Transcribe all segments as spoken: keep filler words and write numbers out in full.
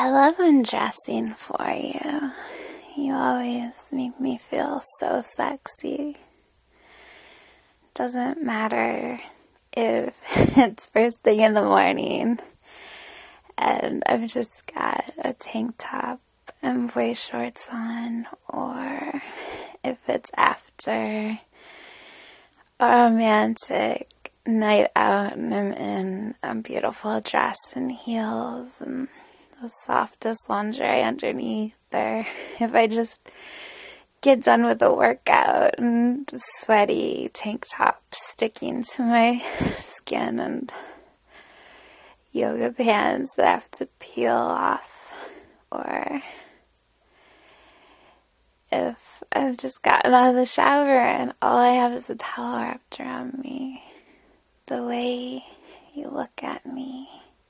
I love undressing for you. You always make me feel so sexy. Doesn't matter if it's first thing in the morning and I've just got a tank top and boy shorts on, or if it's after a romantic night out and I'm in a beautiful dress and heels and the softest lingerie underneath, or if I just get done with a workout and sweaty tank top sticking to my skin and yoga pants that have to peel off, or if I've just gotten out of the shower and all I have is a towel wrapped around me. The way you look at me,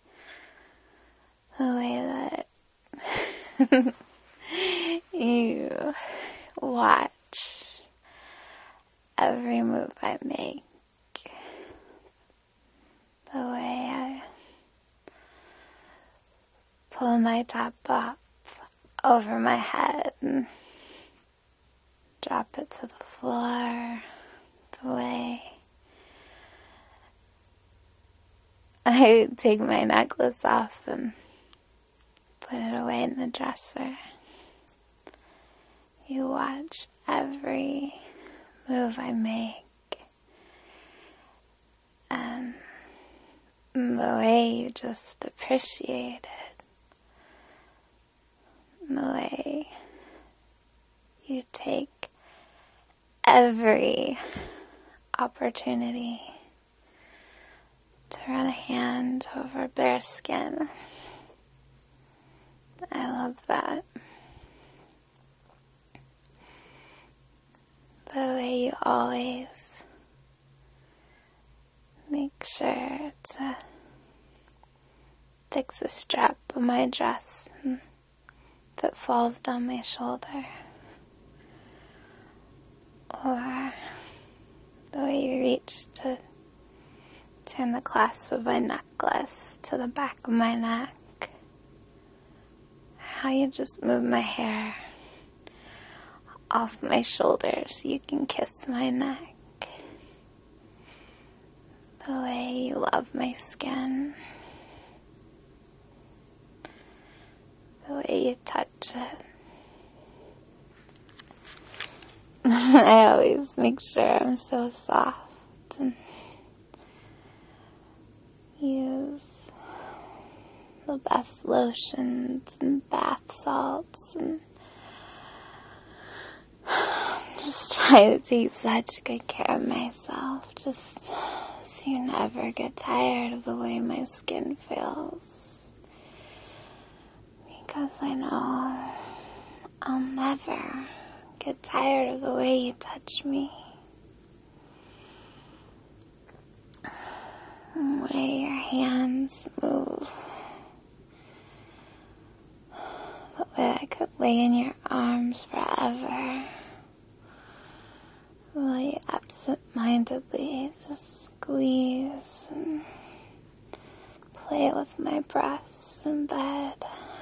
the way that you watch every move I make, the way I pull my top up over my head and drop it to the floor, the way I take my necklace off and put it away in the dresser. You watch every move I make, and the way you just appreciate it, and the way you take every opportunity to run a hand over bare skin. I love that. The way you always make sure to fix a strap of my dress if it falls down my shoulder. Or the way you reach to turn the clasp of my necklace to the back of my neck. How you just move my hair off my shoulders so you can kiss my neck. The way you love my skin. The way you touch it. I always make sure I'm so soft and use the best lotions and bath salts and just try to take such good care of myself, just so you never get tired of the way my skin feels. Because I know I'll never get tired of the way you touch me. The way your hands move. The way I could lay in your arms forever. The way you absent-mindedly just squeeze and play with my breasts in bed.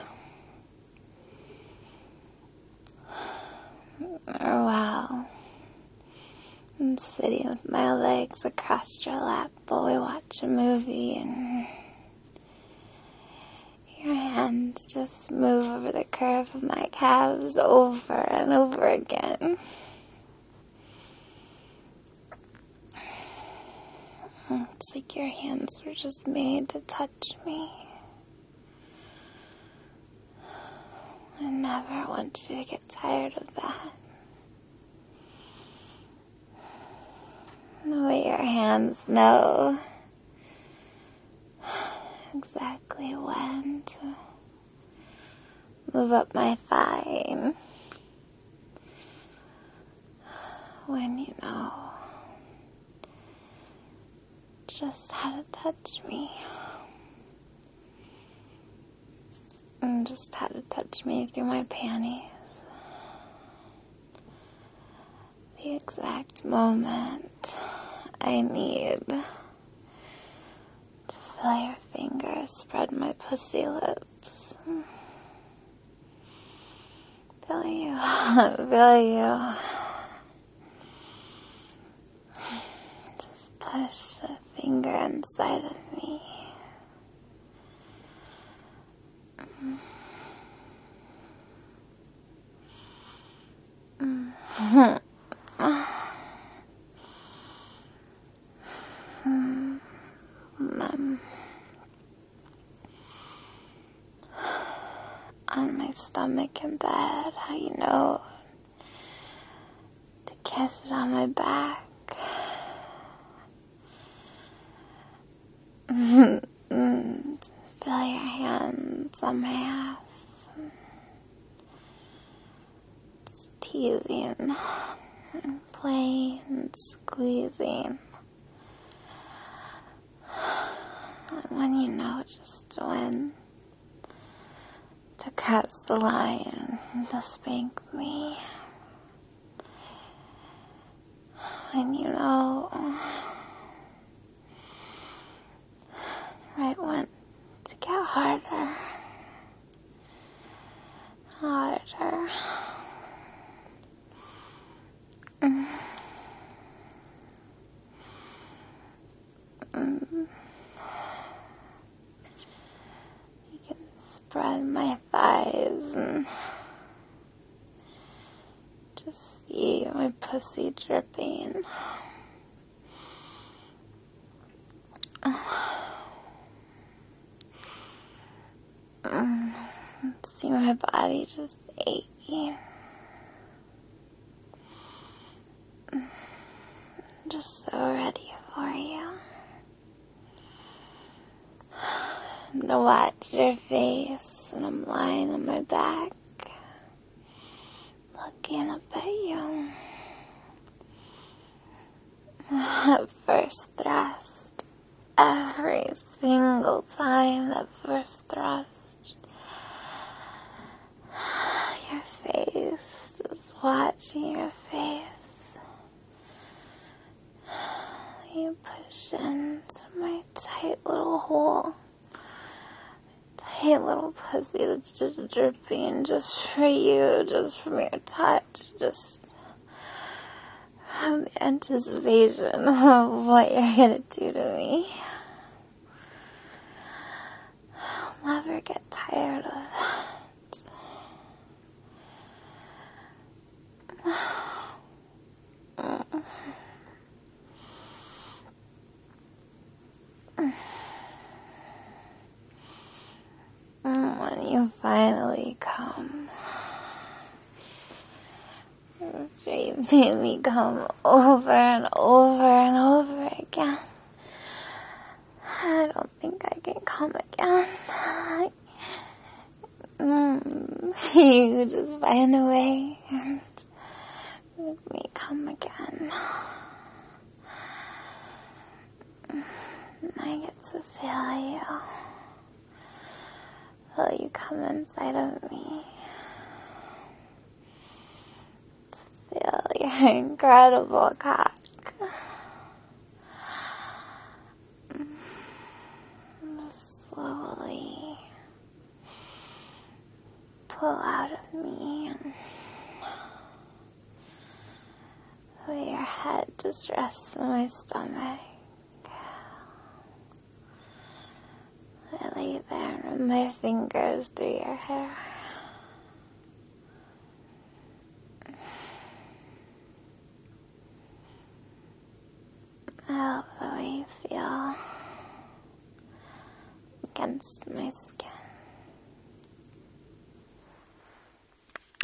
Or while I'm sitting with my legs across your lap while we watch a movie and your hands just move over the curve of my calves over and over again. It's like your hands were just made to touch me. I never want you to get tired of that. The way your hands know exactly when to move up my thigh. When you know just how to touch me. And just how to touch me through my panties. The exact moment I need to feel your fingers spread my pussy lips. feel you. I feel you. Just push a finger inside of me. Mm. Um, on my stomach in bed, how you know to kiss it on my back. Mm, feel your hands on my ass. Just teasing and playing and squeezing. And when you know just when to cross the line, to spank me. When you know right when to get harder, harder. Mm. Mm. You can spread my thighs and just see my pussy dripping. Mm. See my body just aching. Just so ready for you. And to watch your face, and I'm lying on my back, looking up at you. That first thrust, every single time, that first thrust, your face, just watching your face. You push into my tight little hole. Tight little pussy that's just dripping just for you, just from your touch, just from the anticipation of what you're gonna do to me. I'll never get tired of that. When you finally come, after you made me come over and over and over again, I don't think I can come again. Mm, you just find a way and make me come again. I get to feel you. Feel you come inside of me. Feel your incredible cock. Slowly pull out of me and feel your head just rests on my stomach. I lay there and run my fingers through your hair. I love the way you feel against my skin.